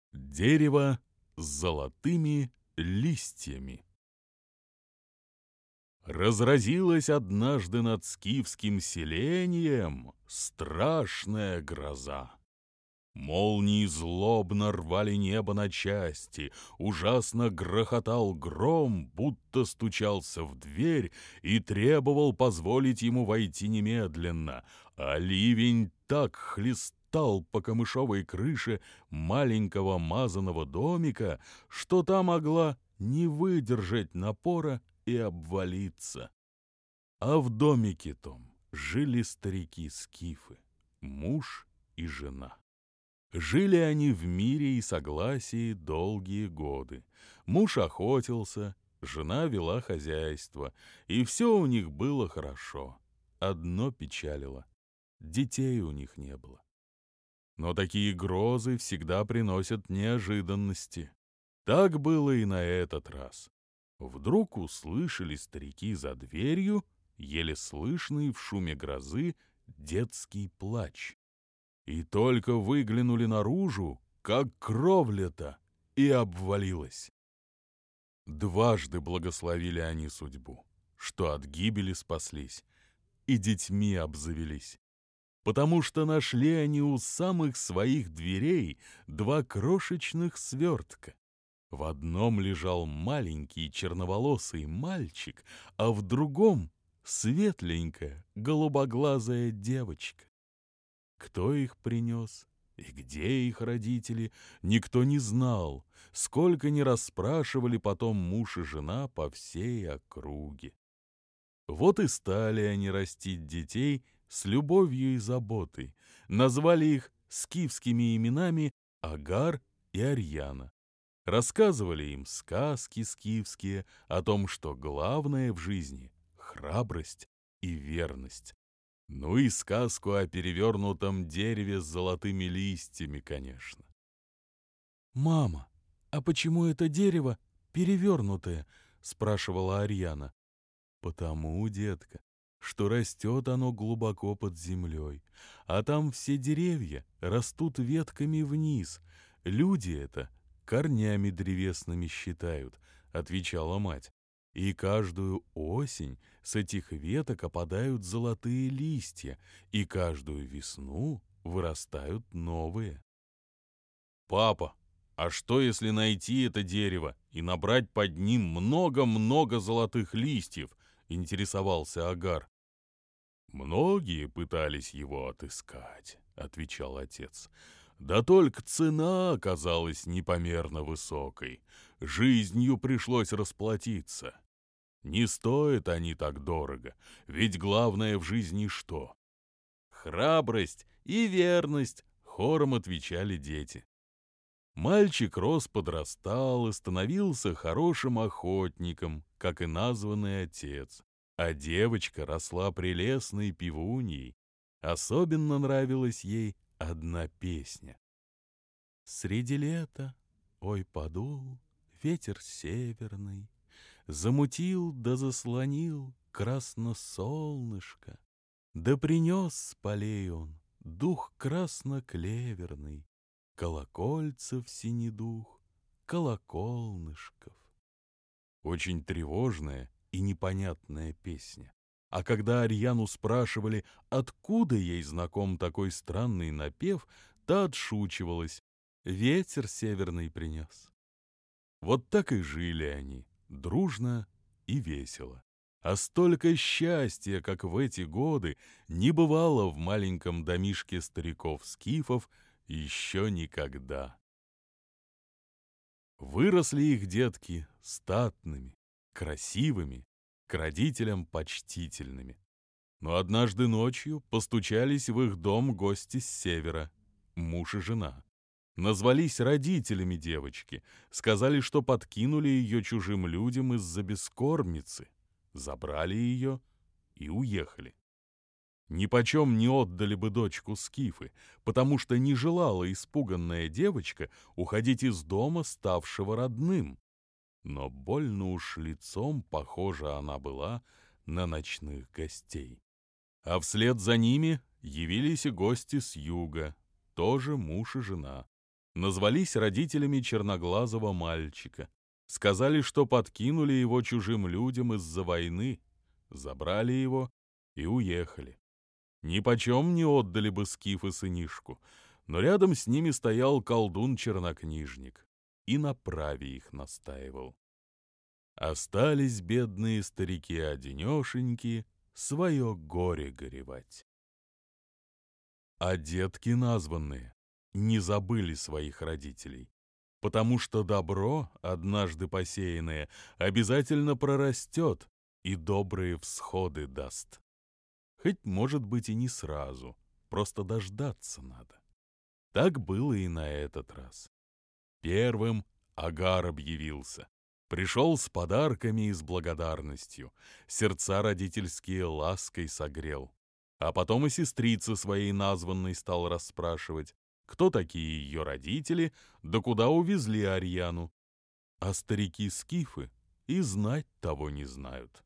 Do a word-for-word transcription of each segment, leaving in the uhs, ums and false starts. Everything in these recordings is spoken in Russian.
Дерево с золотыми листьями. Разразилась однажды над скифским селением страшная гроза. Молнии злобно рвали небо на части, ужасно грохотал гром, будто стучался в дверь и требовал позволить ему войти немедленно, а ливень так хлестал по камышовой крыше маленького мазаного домика, что та могла не выдержать напора и обвалиться. А в домике том жили старики-скифы, муж и жена. Жили они в мире и согласии долгие годы. Муж охотился, жена вела хозяйство, и все у них было хорошо. Одно печалило — детей у них не было. Но такие грозы всегда приносят неожиданности. Так было и на этот раз. Вдруг услышали старики за дверью, еле слышный в шуме грозы, детский плач. И только выглянули наружу, как кровля-то и обвалилась. Дважды благословили они судьбу, что от гибели спаслись и детьми обзавелись, потому что нашли они у самых своих дверей два крошечных свертка. В одном лежал маленький черноволосый мальчик, а в другом — светленькая голубоглазая девочка. Кто их принес и где их родители, никто не знал, сколько ни расспрашивали потом муж и жена по всей округе. Вот и стали они растить детей с любовью и заботой, назвали их скифскими именами Агар и Арьяна. Рассказывали им сказки скифские о том, что главное в жизни — храбрость и верность. Ну и сказку о перевернутом дереве с золотыми листьями, конечно. «Мама, а почему это дерево перевернутое?» — спрашивала Арьяна. «Потому, детка, что растет оно глубоко под землей, а там все деревья растут ветками вниз. Люди это корнями древесными считают», — отвечала мать. «И каждую осень с этих веток опадают золотые листья, и каждую весну вырастают новые». «Папа, а что, если найти это дерево и набрать под ним много-много золотых листьев?» — интересовался Агар. «Многие пытались его отыскать», — отвечал отец. «Да только цена оказалась непомерно высокой. Жизнью пришлось расплатиться. Не стоят они так дорого, ведь главное в жизни что? Храбрость и верность», — хором отвечали дети. Мальчик рос, подрастал и становился хорошим охотником, как и названный отец, а девочка росла прелестной певуньей. Особенно нравилась ей одна песня. «Среди лета, ой, подул ветер северный, замутил да заслонил красно-солнышко, да принес с полей он дух красно-клеверный, колокольцев синий дух, колоколнышков». Очень тревожная и непонятная песня. А когда Арьяну спрашивали, откуда ей знаком такой странный напев, та отшучивалась: «Ветер северный принес». Вот так и жили они, дружно и весело. А столько счастья, как в эти годы, не бывало в маленьком домишке стариков-скифов еще никогда. Выросли их детки статными, красивыми, к родителям почтительными. Но однажды ночью постучались в их дом гости с севера, муж и жена. Назвались родителями девочки, сказали, что подкинули ее чужим людям из-за бескормицы, забрали ее и уехали. Нипочем не отдали бы дочку скифы, потому что не желала испуганная девочка уходить из дома, ставшего родным. Но больно уж лицом похожа она была на ночных гостей. А вслед за ними явились и гости с юга, тоже муж и жена. назвались родителями черноглазого мальчика. Сказали, что подкинули его чужим людям из-за войны, забрали его и уехали. Нипочем не отдали бы скифы сынишку, но рядом с ними стоял колдун-чернокнижник и на праве их настаивал. Остались бедные старики-одинешеньки свое горе горевать. А детки названные не забыли своих родителей, потому что добро, однажды посеянное, обязательно прорастет и добрые всходы даст. Хоть, может быть, и не сразу, просто дождаться надо. Так было и на этот раз. Первым Агар объявился. Пришел с подарками и с благодарностью, сердца родительские лаской согрел. А потом и сестрицы своей названной стал расспрашивать, кто такие ее родители, да куда увезли Арьяну. А старики-скифы и знать того не знают.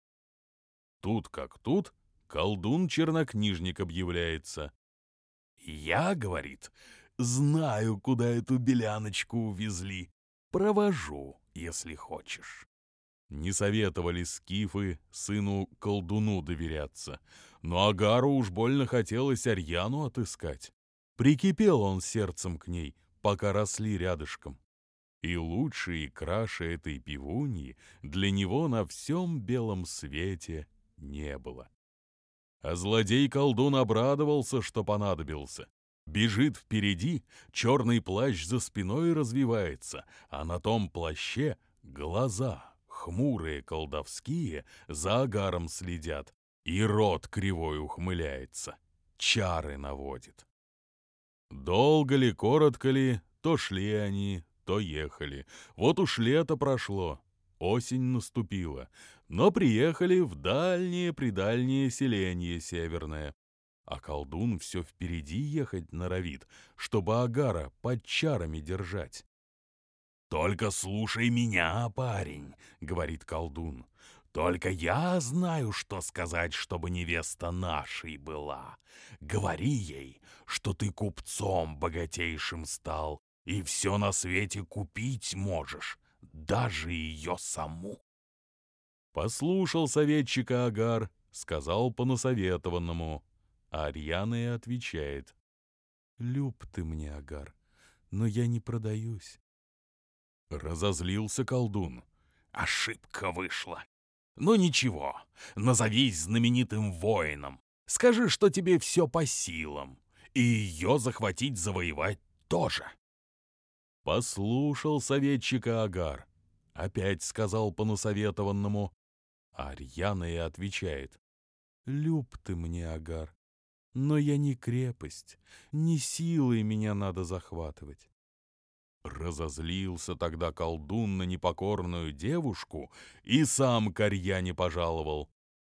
Тут как тут, колдун-чернокнижник объявляется. «Я, — говорит, — знаю, куда эту беляночку увезли. Провожу, если хочешь». Не советовали скифы сыну-колдуну доверяться, но Агару уж больно хотелось Арьяну отыскать. Прикипел он сердцем к ней, пока росли рядышком. И лучше и краше этой пивуньи для него на всем белом свете не было. А злодей-колдун обрадовался, что понадобился. Бежит впереди, черный плащ за спиной развивается, а на том плаще глаза, хмурые колдовские, за Агаром следят, и рот кривой ухмыляется, чары наводит. Долго ли, коротко ли, то шли они, то ехали. Вот уж лето прошло, осень наступила, но приехали в дальнее-предальнее селенье северное. А колдун все впереди ехать норовит, чтобы Агара под чарами держать. «Только слушай меня, парень», — говорит колдун. «Только я знаю, что сказать, чтобы невеста нашей была. Говори ей, что ты купцом богатейшим стал, и все на свете купить можешь, даже ее саму». Послушал советчика Агар, сказал по-насоветованному. А Арьяна и отвечает: «Люб ты мне, Агар, но я не продаюсь». Разозлился колдун. «Ошибка вышла. Ну ничего, назовись знаменитым воином. Скажи, что тебе все по силам, и ее захватить, завоевать тоже». Послушал советчика Агар. Опять сказал по-насоветованному. А Арьяна и отвечает: «Люб ты мне, Агар, но я не крепость, не силой меня надо захватывать». Разозлился тогда колдун на непокорную девушку и сам к Арьяне пожаловал.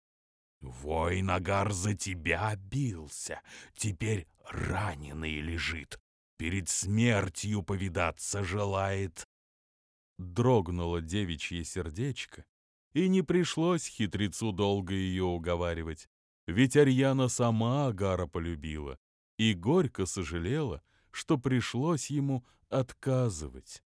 «Воин Агар за тебя бился, теперь раненый лежит, перед смертью повидаться желает». Дрогнуло девичье сердечко, и не пришлось хитрецу долго ее уговаривать, ведь Арьяна сама Агара полюбила и горько сожалела, что пришлось ему отказывать.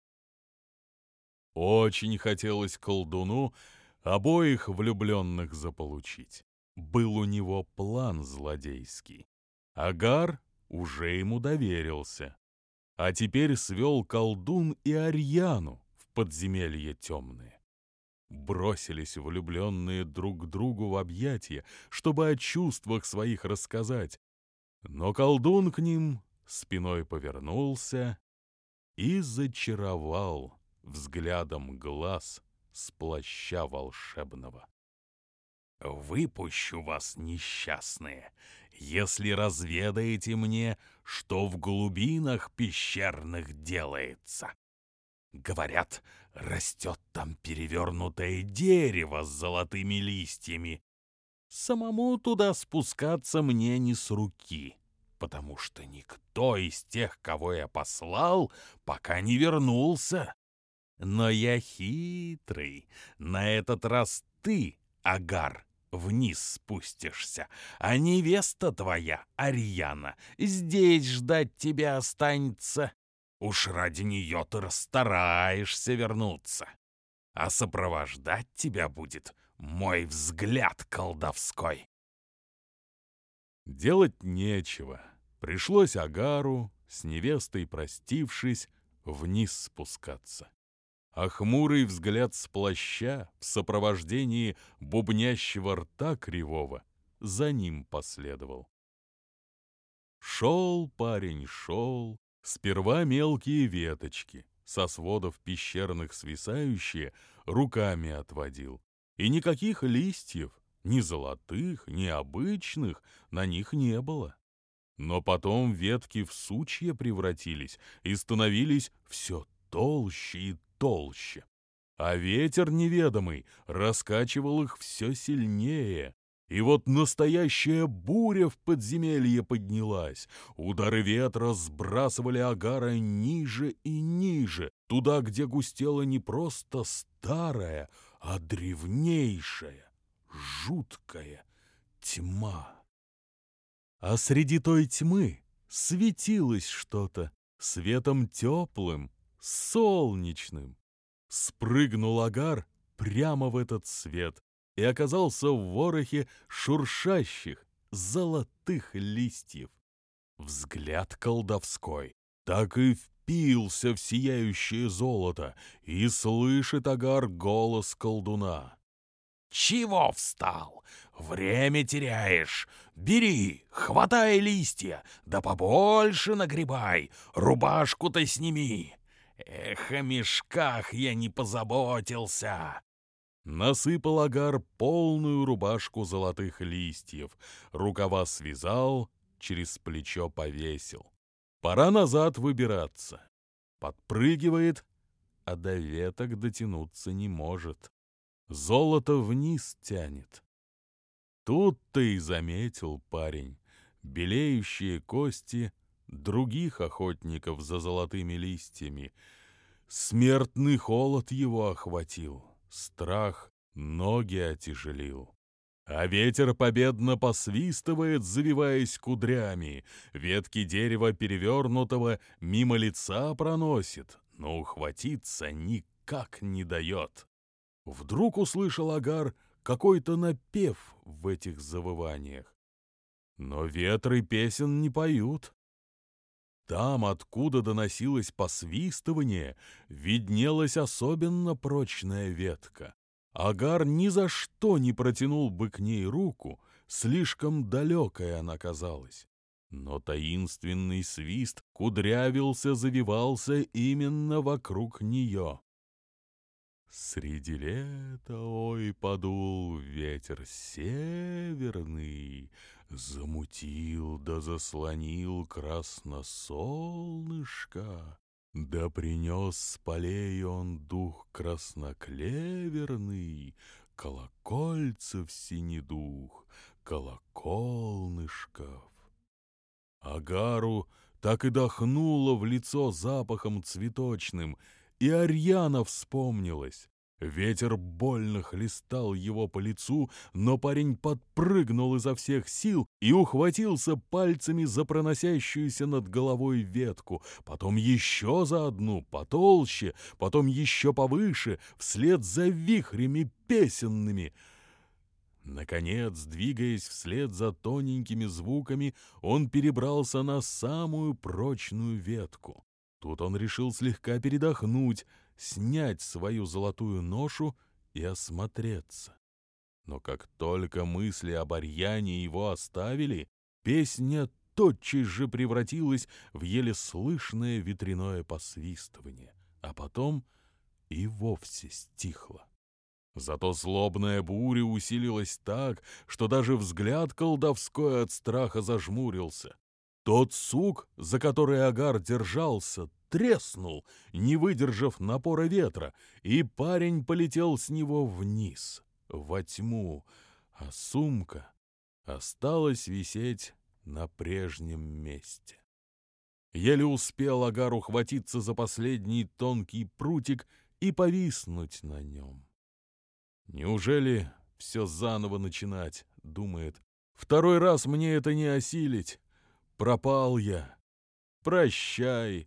Очень хотелось колдуну обоих влюбленных заполучить. Был у него план злодейский. Агар уже ему доверился, а теперь свел колдун и Арьяну в подземелье темное. Бросились влюбленные друг к другу в объятия, чтобы о чувствах своих рассказать, но колдун к ним спиной повернулся и зачаровал взглядом глаз с плаща волшебного. «Выпущу вас, несчастные, если разведаете мне, что в глубинах пещерных делается. Говорят, растет там перевернутое дерево с золотыми листьями. Самому туда спускаться мне не с руки, потому что никто из тех, кого я послал, пока не вернулся. Но я хитрый, на этот раз ты, Агар, вниз спустишься, а невеста твоя, Арьяна, здесь ждать тебя останется. Уж ради нее ты расстараешься вернуться. А сопровождать тебя будет мой взгляд колдовской. Делать нечего. Пришлось Агару, с невестой простившись, вниз спускаться. А хмурый взгляд с плаща в сопровождении бубнящего рта кривого за ним последовал. Шел парень, шел, сперва мелкие веточки, со сводов пещерных свисающие, руками отводил. И никаких листьев, ни золотых, ни обычных, на них не было. Но потом ветки в сучья превратились и становились все толще и толще. А ветер неведомый раскачивал их все сильнее. И вот настоящая буря в подземелье поднялась. Удары ветра сбрасывали Агара ниже и ниже, туда, где густела не просто старая, а древнейшая, жуткая тьма. А среди той тьмы светилось что-то светом теплым, солнечным. Спрыгнул Агар прямо в этот свет и оказался в ворохе шуршащих золотых листьев. Взгляд колдовской так и впился в сияющее золото, и слышит Агар голос колдуна. «Чего встал? Время теряешь. Бери, хватай листья, да побольше нагребай, рубашку-то сними. Эх, о мешках я не позаботился!» Насыпал Агар полную рубашку золотых листьев, рукава связал, через плечо повесил. Пора назад выбираться. Подпрыгивает, а до веток дотянуться не может. Золото вниз тянет. Тут-то и заметил парень белеющие кости других охотников за золотыми листьями. Смертный холод его охватил, страх ноги отяжелил. А ветер победно посвистывает, завиваясь кудрями. Ветки дерева перевернутого мимо лица проносит, но ухватиться никак не дает. Вдруг услышал Агар какой-то напев в этих завываниях. Но ветры песен не поют. Там, откуда доносилось посвистывание, виднелась особенно прочная ветка. Агар ни за что не протянул бы к ней руку, слишком далекая она казалась. Но таинственный свист кудрявился, завивался именно вокруг нее. Среди лета, ой, подул ветер северный, замутил да заслонил красносолнышко, да принес с полей он дух красноклеверный, колокольцев синедух, колоколнышков. Агару так и дохнуло в лицо запахом цветочным, и Арьяна вспомнилась. Ветер больно хлестал его по лицу, но парень подпрыгнул изо всех сил и ухватился пальцами за проносящуюся над головой ветку, потом еще за одну, потолще, потом еще повыше, вслед за вихрями песенными. Наконец, двигаясь вслед за тоненькими звуками, он перебрался на самую прочную ветку. Тут он решил слегка передохнуть, снять свою золотую ношу и осмотреться. Но как только мысли об Арьяне его оставили, песня тотчас же превратилась в еле слышное ветряное посвистывание, а потом и вовсе стихла. Зато злобная буря усилилась так, что даже взгляд колдовской от страха зажмурился. Тот сук, за который Агар держался, треснул, не выдержав напора ветра, и парень полетел с него вниз, во тьму, а сумка осталась висеть на прежнем месте. Еле успел Агар ухватиться за последний тонкий прутик и повиснуть на нем. «Неужели все заново начинать?» — думает. «Второй раз мне это не осилить. Пропал я. Прощай,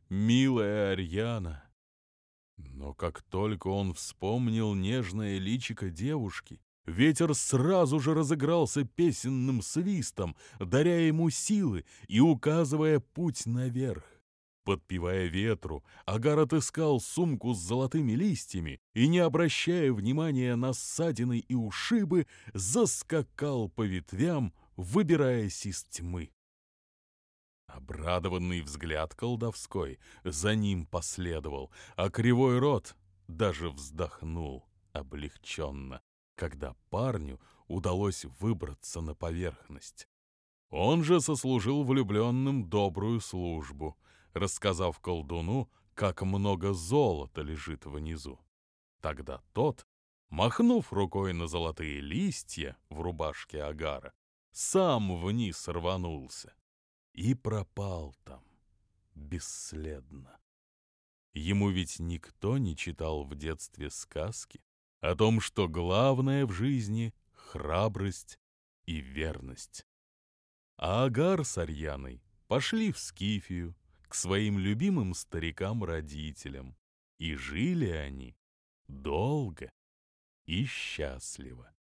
милая Арьяна!» Но как только он вспомнил нежное личико девушки, ветер сразу же разыгрался песенным свистом, даря ему силы и указывая путь наверх. Подпевая ветру, Агар отыскал сумку с золотыми листьями и, не обращая внимания на ссадины и ушибы, заскакал по ветвям, выбираясь из тьмы. Обрадованный взгляд колдовской за ним последовал, а кривой рот даже вздохнул облегченно, когда парню удалось выбраться на поверхность. Он же сослужил влюбленным добрую службу, рассказав колдуну, как много золота лежит внизу. Тогда тот, махнув рукой на золотые листья в рубашке Агара, сам вниз рванулся и пропал там бесследно. Ему ведь никто не читал в детстве сказки о том, что главное в жизни — храбрость и верность. А Агар с Арьяной пошли в Скифию к своим любимым старикам-родителям, и жили они долго и счастливо.